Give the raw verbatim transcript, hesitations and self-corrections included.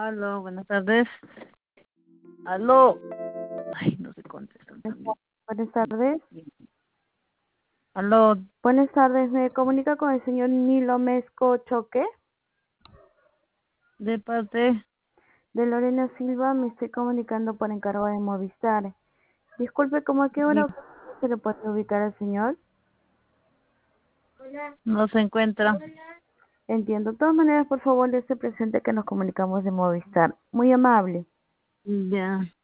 Aló, buenas tardes. Aló. Ay, no se contestan también. Buenas tardes. Aló, Buenas tardes, me comunica con el señor Nilo Mesco Choque. de parte, De Lorena Silva, me estoy comunicando por encargo de Movistar. Disculpe, ¿cómo a qué hora se le puede ubicar al señor? no se encuentra. Entiendo. De todas maneras, por favor, esté presente que nos comunicamos de Movistar. Muy amable. Ya.